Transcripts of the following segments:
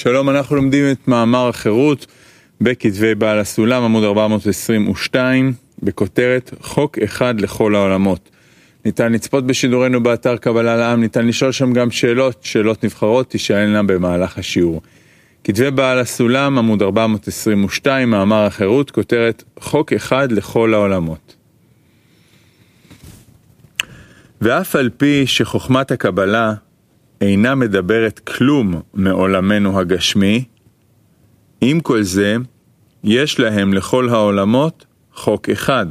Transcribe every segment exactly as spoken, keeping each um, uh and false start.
שלום, אנחנו לומדים את מאמר החירות בכתבי בעל הסולם, עמוד ארבע מאות עשרים ושתיים, בכותרת חוק אחד לכל העולמות. ניתן לצפות בשידורנו באתר קבלה לעם, ניתן לשאול שם גם שאלות, שאלות נבחרות, תשאלנה במהלך השיעור. כתבי בעל הסולם, עמוד ארבע מאות עשרים ושתיים, מאמר החירות, כותרת חוק אחד לכל העולמות. ואף על פי שחוכמת הקבלה אינה מדברת כלום מעולמנו הגשמי, עם כל זה יש להם לכל העולמות חוק אחד.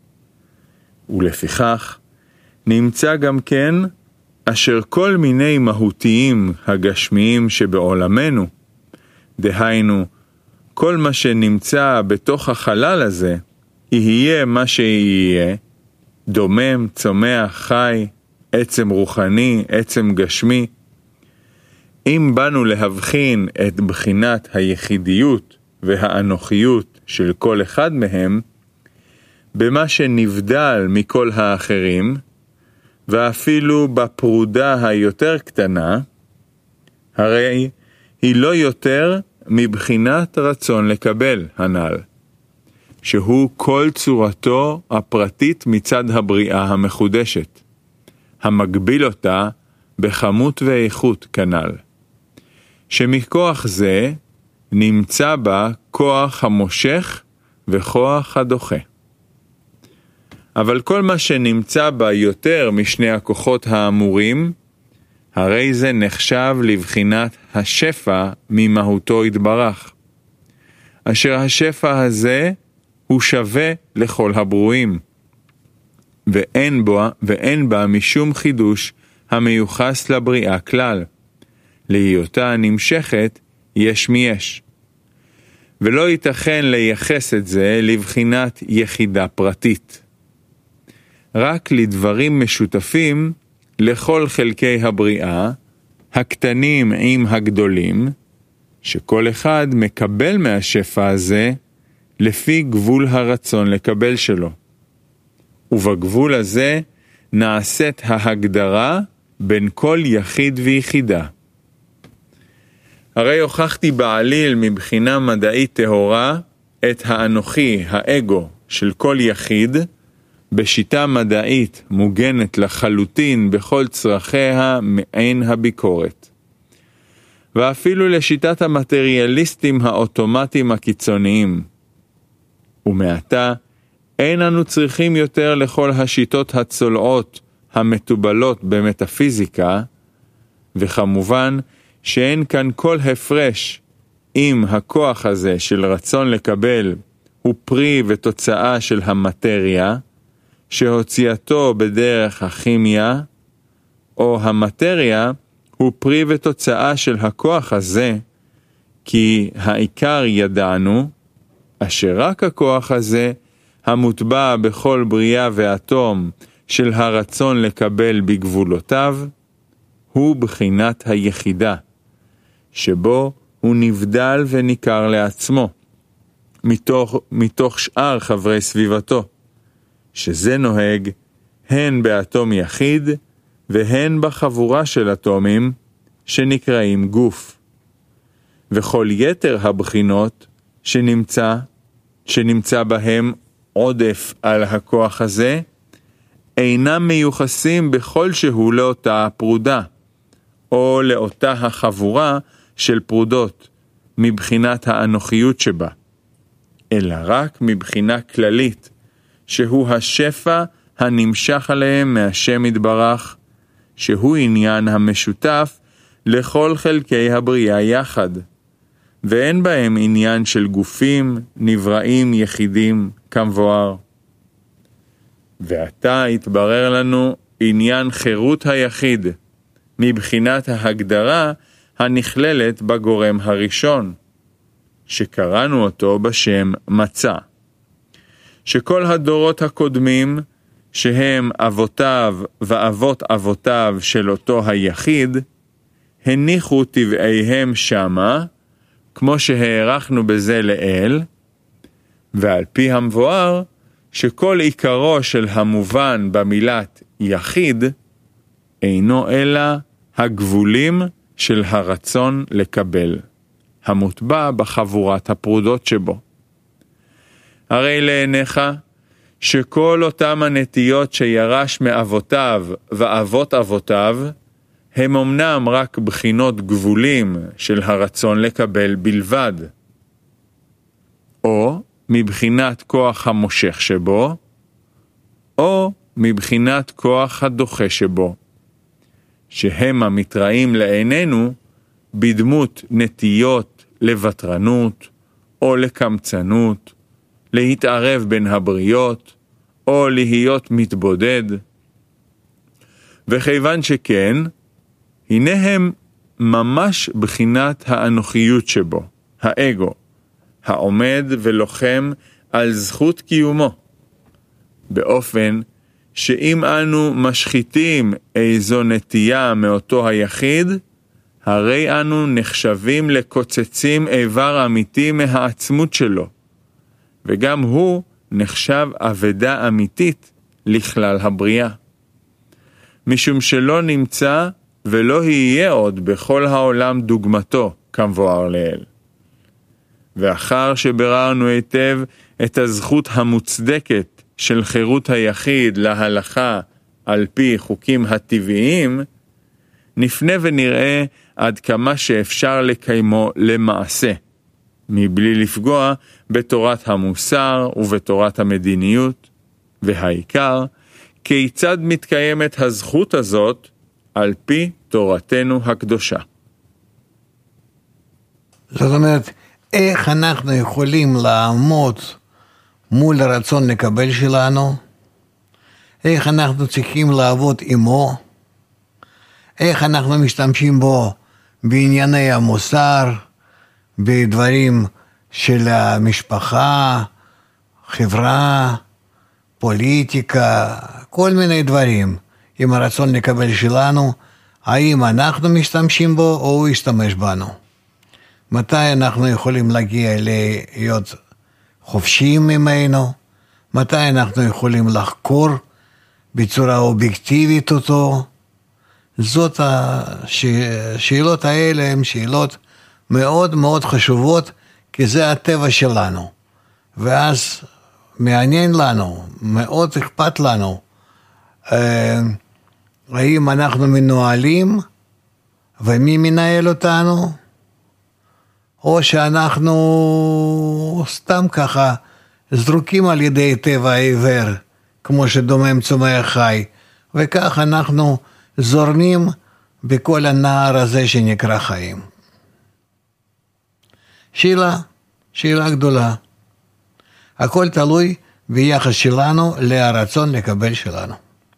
ולפיכך נמצא גם כן אשר כל מיני מהותיים הגשמיים שבעולמנו, דהיינו כל מה שנמצא בתוך החלל הזה, יהיה מה שיהיה, דומם, צומח, חי, עצם רוחני, עצם גשמי. אם באנו להבחין את בחינת היחידיות והאנוכיות של כל אחד מהם, במה שנבדל מכל האחרים, ואפילו בפרודה היותר קטנה, הרי היא לא יותר מבחינת רצון לקבל הנ"ל, שהוא כל צורתו הפרטית מצד הבריאה המחודשת, המגביל אותה בכמות ואיכות כנ"ל, שמכוח זה נמצא בה כוח המושך וכוח הדוחה. אבל כל מה שנמצא בה יותר משני הכוחות האמורים, הרי זה נחשב לבחינת השפע ממהותו יתברך, אשר השפע הזה הוא שווה לכל הברואים, ואין בו, ואין בה משום חידוש המיוחס לבריאה כלל, להיותה נמשכת יש מיש. ולא ייתכן לייחס את זה לבחינת יחידה פרטית. רק לדברים משותפים לכל חלקי הבריאה, הקטנים עם הגדולים, שכל אחד מקבל מהשפע הזה לפי גבול הרצון לקבל שלו. ובגבול הזה נעשית ההגדרה בין כל יחיד ויחידה. הרי הוכחתי בעליל מבחינה מדעית טהורה את האנוכי, האגו של כל יחיד, בשיטה מדעית מוגנת לחלוטין בכל צרכיה מעין הביקורת. ואפילו לשיטת המטריאליסטים האוטומטיים הקיצוניים. ומעתה אין אנו צריכים יותר לכל השיטות הצולעות המטובלות במטאפיזיקה, וכמובן שאין כאן כל הפרש אם הכוח הזה של רצון לקבל הוא פרי ותוצאה של המטריה, שהוציאתו בדרך הכימיה, או המטריה הוא פרי ותוצאה של הכוח הזה, כי העיקר ידענו, אשר רק הכוח הזה, המוטבע בכל בריאה ואטום של הרצון לקבל בגבולותיו, הוא בחינת היחידה, שבו הוא נבדל וניכר לעצמו, מתוך, מתוך שאר חברי סביבתו, שזה נוהג הן באטום יחיד, והן בחבורה של אטומים שנקראים גוף. וכל יתר הבחינות שנמצא, שנמצא בהם עודף על הכוח הזה, אינם מיוחסים בכל שהוא לאותה פרודה, או לאותה החבורה של פרודות, מבחינת האנוכיות שבה, אלא רק מבחינה כללית, שהוא השפע הנמשך עליהם מהשם יתברך, שהוא עניין המשותף לכל חלקי הבריאה יחד, ואין בהם עניין של גופים, נבראים, יחידים, כמבואר. ועתה התברר לנו עניין חירות היחיד, מבחינת ההגדרה הנכללת בגורם הראשון, שקראנו אותו בשם מצא. שכל הדורות הקודמים, שהם אבותיו ואבות אבותיו של אותו היחיד, הניחו טבעיהם שמה, כמו שהערכנו בזה לאל, ועל פי המבואר, שכל עיקרו של המובן במילת יחיד, אינו אלא הגבולים של הרצון לקבל. המוטבע בחבורת הפרודות שבו. הרי לעיניך שכל אותם הנטיות שירש מאבותיו ואבות אבותיו, הם אמנם רק בחינות גבולים של הרצון לקבל בלבד, או מבחינת כוח המושך שבו, או מבחינת כוח הדוחה שבו, שהם המתראים לעינינו בדמות נטיות לוותרנות, או לקמצנות, להתערב בין הבריות, או להיות מתבודד. וכיוון שכן, הנה הם ממש בחינת האנוכיות שבו, האגו, העומד ולוחם על זכות קיומו, באופן שאם אנו משחיתים איזו נטייה מאותו היחיד, הרי אנו נחשבים לקוצצים איבר אמיתי מהעצמות שלו, וגם הוא נחשב אבדה אמיתית לכלל הבריאה. משום שלא נמצא ולא יהיה עוד בכל העולם דוגמתו כמבואר לעיל. ואחר שבררנו היטב את הזכות המוצדקת של חירות היחיד להלכה על פי חוקים הטבעיים, נפנה ונראה עד כמה שאפשר לקיימו למעשה, מבלי לפגוע בתורת המוסר ובתורת המדיניות, והעיקר, כיצד מתקיימת הזכות הזאת על פי תורתנו הקדושה. זאת אומרת, איך אנחנו יכולים לעמוד מול הרצון לקבל שלנו, איך אנחנו צריכים לעבוד עמו, איך אנחנו משתמשים בו בענייני המוסר, בדברים של המשפחה, חברה, פוליטיקה, כל מיני דברים, עם הרצון לקבל שלנו, האם אנחנו משתמשים בו או הוא ישתמש בנו. מתי אנחנו יכולים להגיע להיות חופשיים ממנו, מתי אנחנו יכולים לחקור בצורה אובייקטיבית אותו. זאת השאלות האלה הן שאלות מאוד מאוד חשובות, כי זה הטבע שלנו. ואז מעניין לנו, מאוד אכפת לנו, האם אנחנו מנוהלים ומי מנהל אותנו, או שאנחנו סתם ככה זרוקים על ידי טבע העיוור, כמו שדומם צומח חי, וכך אנחנו זורמים בכל הנהר הזה שנקרא חיים. שאלה, שאלה גדולה. הכל תלוי ביחס שלנו לרצון לקבל שלנו.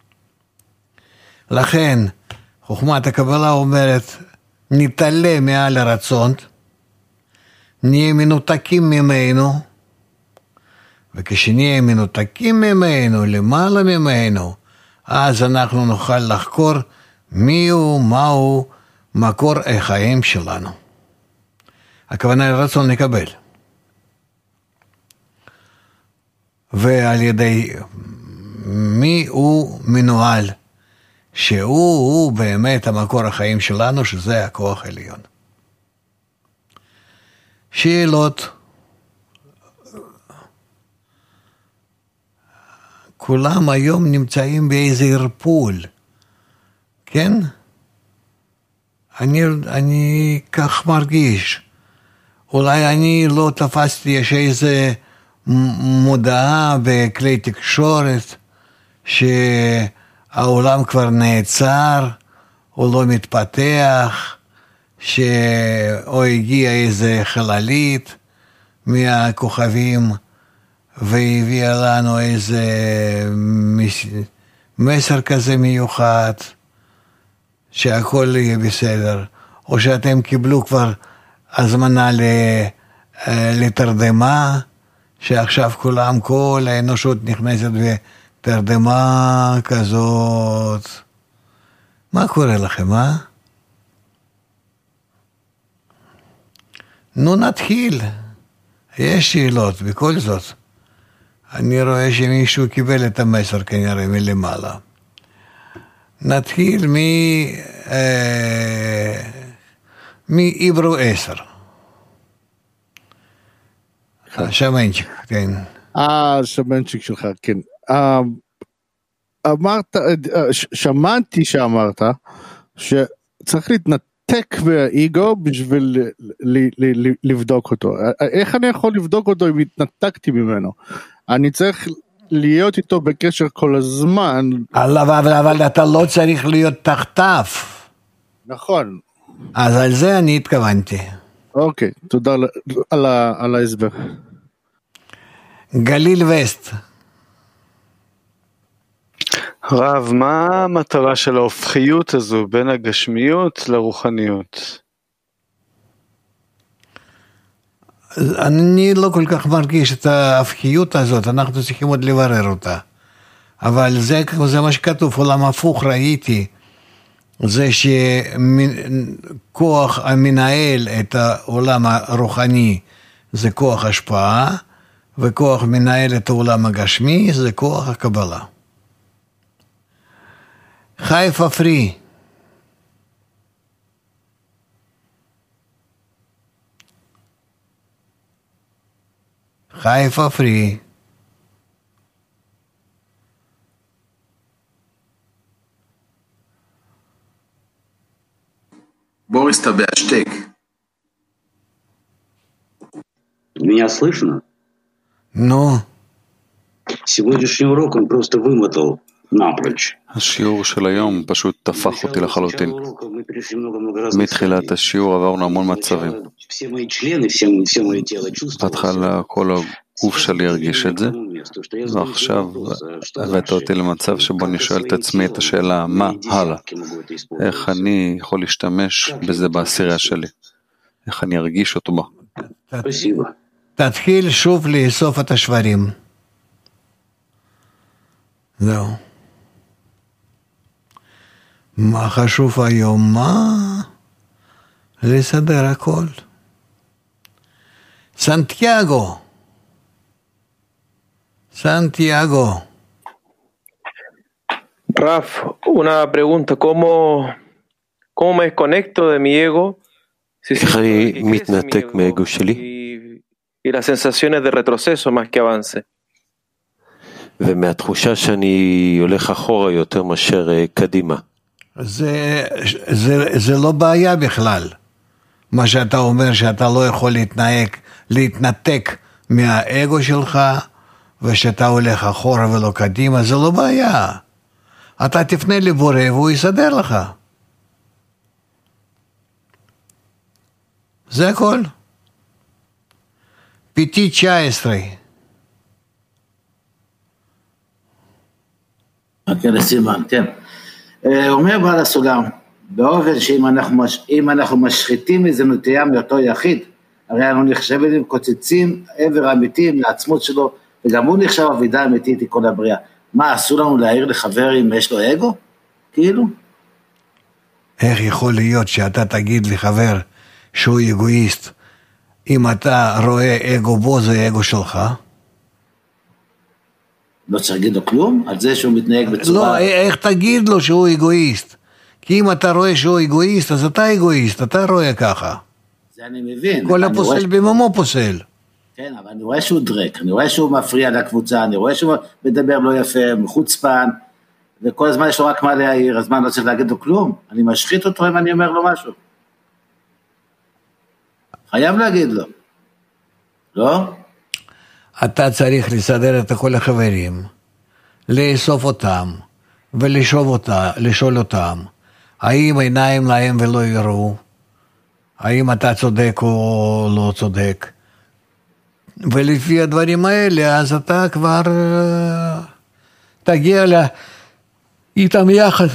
לכן, חוכמת הקבלה אומרת, נתעלה מעל הרצון, נהיה מנותקים ממנו, וכשנהיה מנותקים ממנו, למעלה ממנו, אז אנחנו נוכל לחקור מיהו, מהו מקור החיים שלנו. הכוונה לרצון לקבל. ועל ידי מי הוא מנוהל, שהוא הוא באמת המקור החיים שלנו, שזה הכוח העליון. שאלות. כולם היום נמצאים באיזה ערפול, כן? אני, אני כך מרגיש. אולי אני לא תפסתי, יש איזה מודעה בכלי תקשורת, שהעולם כבר נעצר, הוא לא מתפתח, שאו הגיע איזה חללית מהכוכבים, והביאה לנו איזה מסר כזה מיוחד, שהכל יהיה בסדר, או שאתם קיבלו כבר הזמנה לתרדמה, שעכשיו כולם, כל האנושות נכנסת בתרדמה כזאת. מה קורה לכם, אה? נו נתחיל, יש שאלות בכל זאת. אני רואה שמישהו קיבל את המסר כנראה מלמעלה. נתחיל מ... אה, מעברו עשר. השמנצ'יק, כן. אה, השמנצ'יק שלך, כן. אמרת, שמעתי שאמרת, שצריך להתנתק מהאיגו בשביל לבדוק אותו. איך אני יכול לבדוק אותו אם התנתקתי ממנו? אני צריך להיות איתו בקשר כל הזמן. אבל אתה לא צריך להיות תחתיו. נכון. אז על זה אני התכוונתי. אוקיי, תודה על ההסבר. גליל וסט. רב, מה המטרה של ההופכיות הזו בין הגשמיות לרוחניות? אני לא כל כך מרגיש את ההפכיות הזאת, אנחנו צריכים עוד לברר אותה. אבל זה, זה מה שכתוב, עולם הפוך ראיתי. זה שכוח המנהל את העולם הרוחני זה כוח השפעה, וכוח מנהל את העולם הגשמי זה כוח הקבלה. חיפה פרי. חיפה פרי. Борис, тебя штык. Меня слышно? Ну? Сегодняшний урок он просто вымотал напрочь. השיעור של היום פשוט תפח אותי לחלוטין. מתחילת השיעור עברנו המון מצבים. בהתחלה כל הגוף שלי הרגיש את זה, ועכשיו הבאת אותי למצב שבו אני שואל את עצמי את השאלה, מה הלאה? איך אני יכול להשתמש בזה בעשירייה שלי? איך אני ארגיש אותו בה? תתחיל שוב לאסוף את השברים. זהו. מה חשוב היום? מה? לסדר הכל. סנטיאגו. Santiago. Raf, una pregunta, ¿cómo, cómo me desconecto de mi ego? Si איך אני מתנתק מהאגו שלי? Y las sensaciones de retroceso más que avance. ומהתחושה שאני הולך אחורה יותר מאשר קדימה. זה, זה, זה לא בעיה בכלל. מה שאתה אומר שאתה לא יכול להתנהג, להתנתק מהאגו שלך, ושאתה הולך אחורה ולא קדימה, זה לא בעיה. אתה תפנה לבורא והוא יסדר לך. זה הכל. פיטי תשע עשרה. כן, לסימן, כן. אומר בעל הסולם, באופן שאם אנחנו, אם אנחנו משחיתים איזה נטייה מאותו יחיד, הרי אנחנו נחשבים קוצצים עבר אמיתי מהעצמות שלו, וגם הוא נחשב עבידה אמיתית עם כל הבריאה. מה, אסור לנו להעיר לחבר אם יש לו אגו? כאילו? איך יכול להיות שאתה תגיד לחבר שהוא אגואיסט, אם אתה רואה אגו בו זה אגו שלך? לא צריך להגיד לו כלום? על זה שהוא מתנהג בצורה... לא, איך תגיד לו שהוא אגואיסט? כי אם אתה רואה שהוא אגואיסט, אז אתה אגואיסט, אתה רואה ככה. זה אני מבין. כל הפוסל ש... בממו פוסל. כן, אבל אני רואה שהוא דרק, אני רואה שהוא מפריע לקבוצה, אני רואה שהוא מדבר לא יפה, מחוצפן, וכל הזמן יש לו רק מה להעיר, אז מה, אני לא צריך להגיד לו כלום? אני משחית אותו אם אני אומר לו משהו. חייב להגיד לו. לא? אתה צריך לסדר את כל החברים, לאסוף אותם, ולשאול אותה, לשאול אותם, האם עיניים להם ולא יראו, האם אתה צודק או לא צודק, ולפי הדברים האלה, אז אתה כבר תגיע לה, איתם יחד,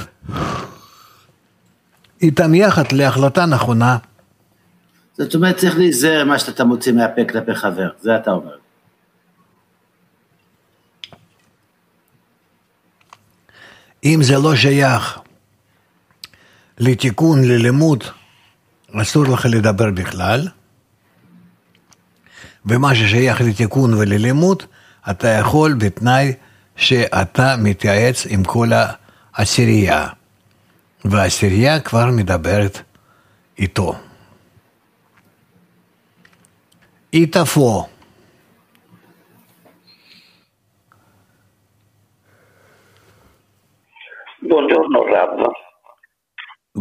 איתם יחד להחלטה נכונה. זאת אומרת, צריך להיזהר מה שאתה מוציא מהפה כלפי חבר, זה אתה אומר. אם זה לא שייך לתיקון, ללימוד, אסור לך לדבר בכלל, ומה ששייך לתיקון וללימוד, אתה יכול בתנאי שאתה מתייעץ עם כל העשירייה, והעשירייה כבר מדברת איתו. איתפו.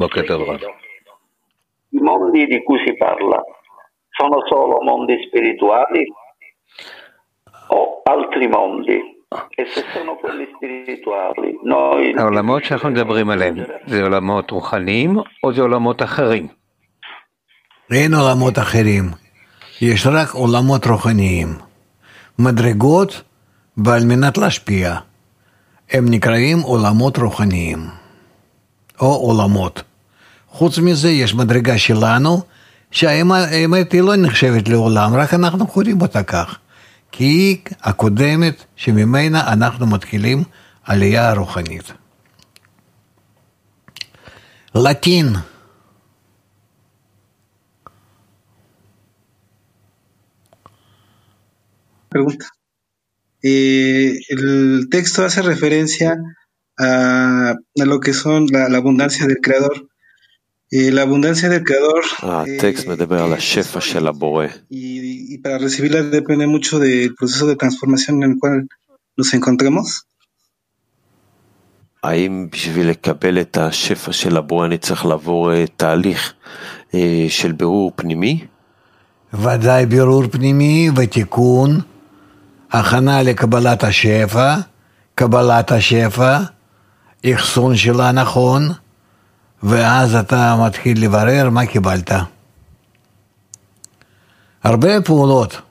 בוקר טוב רב. I mondi di cui si parla sono solo mondi spirituali o altri mondi? E se sono quelli spirituali, noi... העולמות שאנחנו מדברים עליהם, זה עולמות רוחניים או זה עולמות אחרים? אין עולמות אחרים, יש רק עולמות רוחניים. מדרגות ועל מנת להשפיע. הם נקראים עולמות רוחניים. או עולמות. חוץ מזה יש מדרגה שלנו, שהאמת היא לא נחשבת לעולם, רק אנחנו קוראים אותה כך. כי היא הקודמת שממנה אנחנו מתחילים עלייה רוחנית. לטין. Pregunta. Eh, el texto hace referencia a, a lo que son la, la abundancia del Creador. Eh, la abundancia del Creador. הטקסט מדבר על השפע של הבורא. Y, y para recibirla depende mucho del proceso de transformación en el cual nos encontremos. האם בשביל לקבל את השפע של הבורא אני צריך לעבור תהליך של בירור פנימי? ודאי בירור פנימי ותיקון, הכנה לקבלת השפע, קבלת השפע, אחסון שלה נכון, ואז אתה מתחיל לברר מה קיבלת. הרבה פעולות,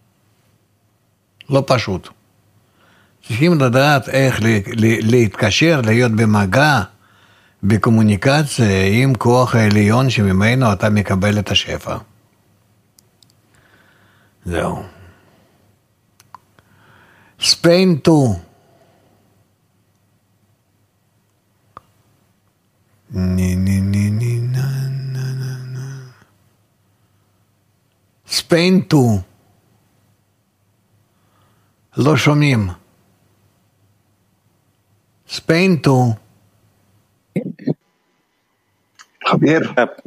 לא פשוט. צריכים לדעת איך להתקשר, להיות במגע, בקומוניקציה עם כוח העליון שממנו אתה מקבל את השפע. זהו. ספיין טו. ני ני ני ני נה נה נה נה. ספיין טו. לא שומעים. ספיין טו. Javier,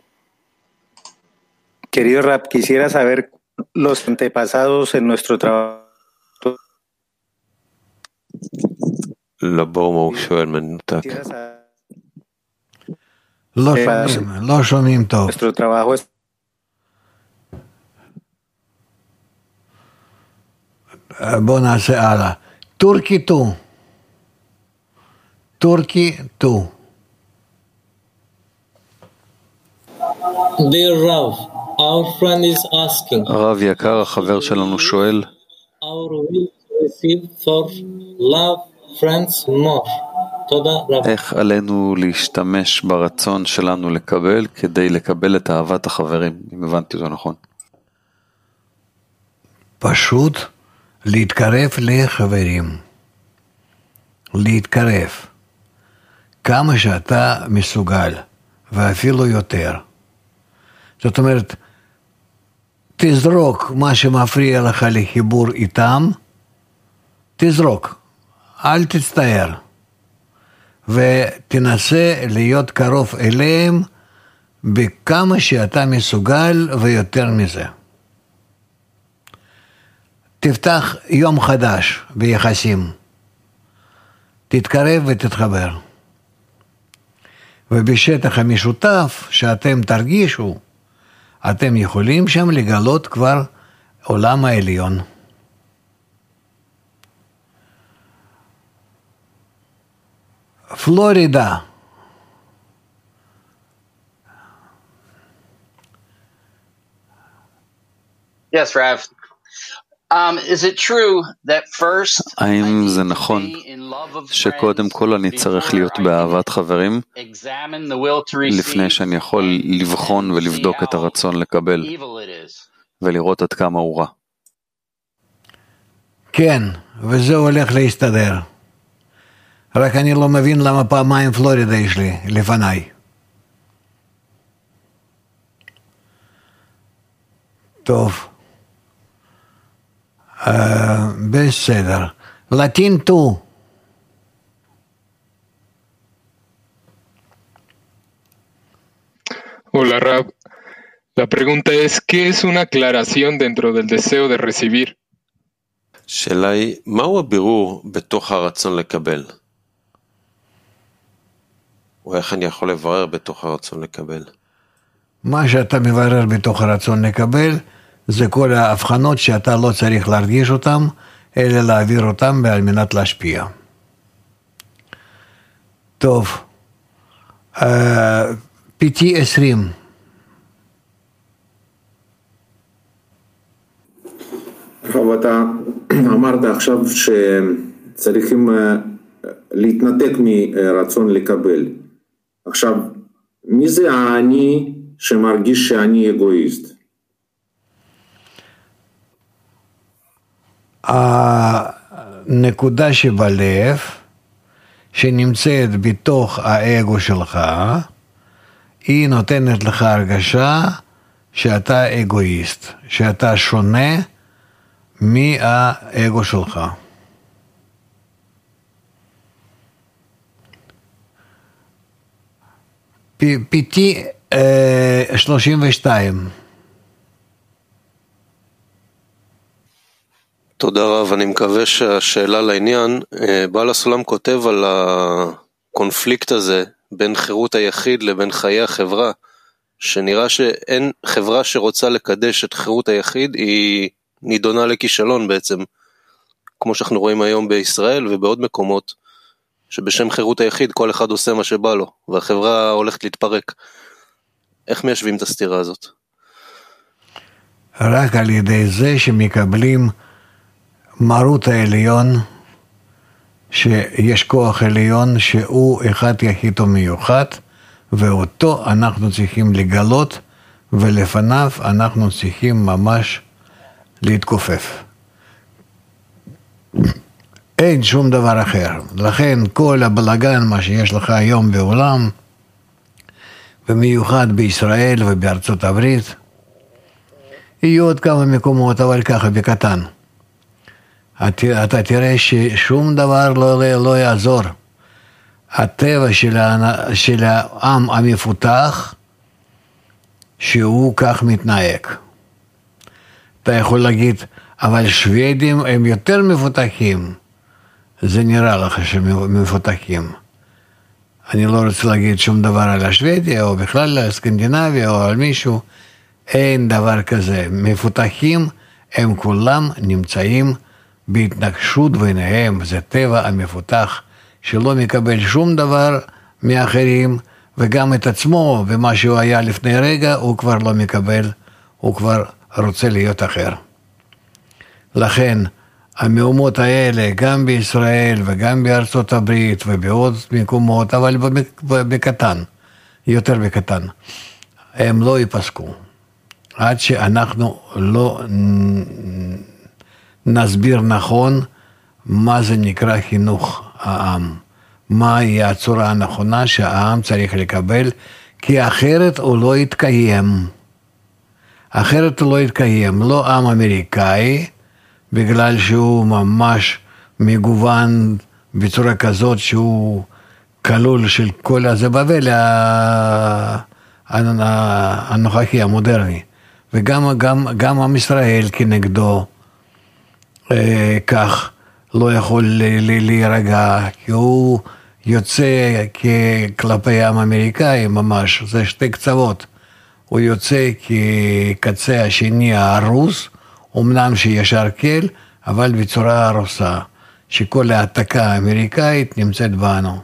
querido Rap, quisiera saber los antepasados en nuestro trabajo. לא ברור מה הוא שואל, מנותק. לא שומעים, לא שומעים טוב. Nuestro trabajo es... בוא נעשה הלאה. טורקי טו. טורקי טו. Dear Rav, our friend is asking. הרב יקר, החבר שלנו שואל. Our will receive for love friends more. תודה רב. איך עלינו להשתמש ברצון שלנו לקבל כדי לקבל את אהבת החברים, אם הבנתי אותו נכון. פשוט להתקרב לחברים. להתקרב. כמה שאתה מסוגל, ואפילו יותר. זאת אומרת, תזרוק מה שמפריע לך לחיבור איתם, תזרוק, אל תצטער, ותנסה להיות קרוב אליהם בכמה שאתה מסוגל ויותר מזה. תפתח יום חדש ביחסים, תתקרב ותתחבר. ובשטח המשותף שאתם תרגישו, אתם יכולים שם לגלות כבר עולם העליון. פלורידה. Yes, Rav. Um, is it true that first האם זה נכון שקודם כל אני צריך להיות באהבת חברים לפני שאני יכול לבחון ולבדוק את הרצון לקבל ולראות עד כמה הוא רע? כן, וזה הולך להסתדר. רק אני לא מבין למה פעמיים פלורידה יש לי לפניי. טוב. Uh, בסדר. Latín tú. Hola Rab. La pregunta es, ¿qué es una aclaración dentro del deseo de recibir? שאלה היא, מהו הבירור בתוך הרצון לקבל? או איך אני יכול לברר בתוך הרצון לקבל? מה שאתה מברר בתוך הרצון לקבל, זה כל ההבחנות שאתה לא צריך להרגיש אותם, אלא להעביר אותם על מנת להשפיע. טוב, פיטי עשרים. עכשיו אתה אמרת עכשיו שצריכים להתנתק מרצון לקבל. עכשיו, מי זה אני שמרגיש שאני אגואיסט? הנקודה שבלב, שנמצאת בתוך האגו שלך, היא נותנת לך הרגשה שאתה אגואיסט, שאתה שונה מהאגו שלך. פיטי שלושים ושתיים. תודה רב, אני מקווה שהשאלה לעניין, בעל הסולם כותב על הקונפליקט הזה בין חירות היחיד לבין חיי החברה, שנראה שאין חברה שרוצה לקדש את חירות היחיד, היא נידונה לכישלון בעצם, כמו שאנחנו רואים היום בישראל ובעוד מקומות, שבשם חירות היחיד כל אחד עושה מה שבא לו, והחברה הולכת להתפרק. איך מיישבים את הסתירה הזאת? רק על ידי זה שמקבלים מרות העליון, שיש כוח עליון שהוא אחד יחיד ומיוחד, ואותו אנחנו צריכים לגלות, ולפניו אנחנו צריכים ממש להתכופף. אין שום דבר אחר. לכן כל הבלגן מה שיש לך היום בעולם, במיוחד בישראל ובארצות הברית, יהיו עוד כמה מקומות, אבל ככה בקטן. אתה, אתה תראה ששום דבר לא, לא יעזור. הטבע של, של העם המפותח, שהוא כך מתנהג. אתה יכול להגיד, אבל שוודים הם יותר מפותחים. זה נראה לך שהם מפותחים. אני לא רוצה להגיד שום דבר על השוודיה, או בכלל על סקנדינביה, או על מישהו. אין דבר כזה. מפותחים הם כולם נמצאים בהתנגשות ביניהם. זה טבע המפותח שלא מקבל שום דבר מאחרים, וגם את עצמו, ומה שהוא היה לפני רגע, הוא כבר לא מקבל, הוא כבר רוצה להיות אחר. לכן, המאומות האלה, גם בישראל וגם בארצות הברית ובעוד מקומות, אבל בקטן, יותר בקטן, הם לא ייפסקו. עד שאנחנו לא נסביר נכון מה זה נקרא חינוך העם. מהי הצורה הנכונה שהעם צריך לקבל, כי אחרת הוא לא יתקיים. אחרת הוא לא יתקיים, לא עם אמריקאי, בגלל שהוא ממש מגוון בצורה כזאת שהוא כלול של כל הזבבל הנוכחי, המודרני. וגם גם, גם עם ישראל כנגדו אה, כך לא יכול להירגע, כי הוא יוצא כלפי עם אמריקאי ממש, זה שתי קצוות. הוא יוצא כקצה השני הרוס, אמנם שישר כל, אבל בצורה הרוסה, שכל העתקה האמריקאית נמצאת בנו.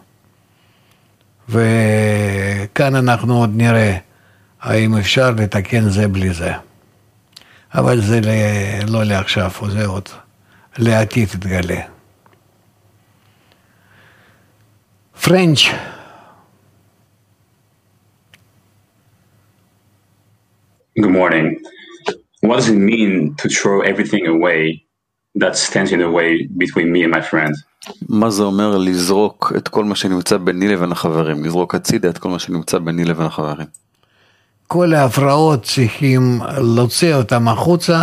וכאן אנחנו עוד נראה האם אפשר לתקן זה בלי זה. אבל זה לא לעכשיו, זה עוד לעתיד תגלה. פרנץ'. Good morning. What does it mean to throw everything away that stands in the way between me and my friend? מה זה אומר לזרוק את כל מה שנמצא ביני לבין החברים? לזרוק הצידה את כל מה שנמצא ביני לבין החברים. כל ההפרעות צריכים להוציא אותם החוצה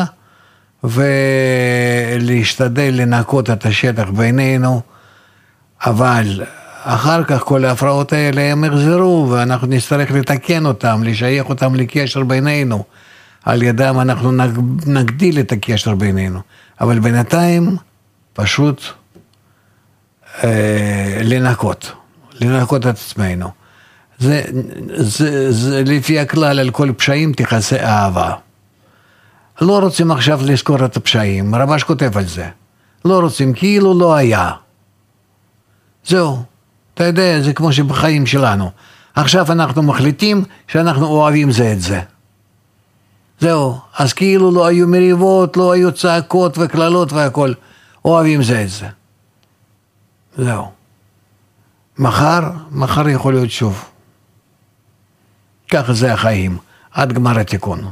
ולהשתדל לנקות את השטח בינינו, אבל אחר כך כל ההפרעות האלה הם יחזרו ואנחנו נצטרך לתקן אותם, לשייך אותם לקשר בינינו. על ידם אנחנו נגדיל את הקשר בינינו, אבל בינתיים פשוט אה, לנקות, לנקות את עצמנו. זה, זה, זה לפי הכלל על כל פשעים תכסה אהבה. לא רוצים עכשיו לזכור את הפשעים, רבש כותב על זה. לא רוצים, כאילו לא היה. זהו, אתה יודע, זה כמו שבחיים שלנו. עכשיו אנחנו מחליטים שאנחנו אוהבים זה את זה. זהו, אז כאילו לא היו מריבות, לא היו צעקות וכללות והכל. אוהבים זה את זה. זהו. מחר, מחר יכול להיות שוב. ככה זה החיים, עד גמר התיקון.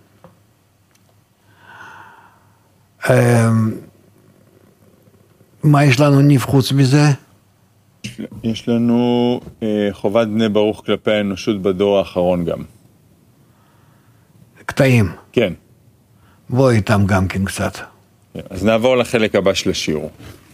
מה יש לנו ניב חוץ מזה? יש לנו אה, חובת בני ברוך כלפי האנושות בדור האחרון גם. קטעים? כן. בוא איתם גם כן קצת. אז נעבור לחלק הבא של השיעור.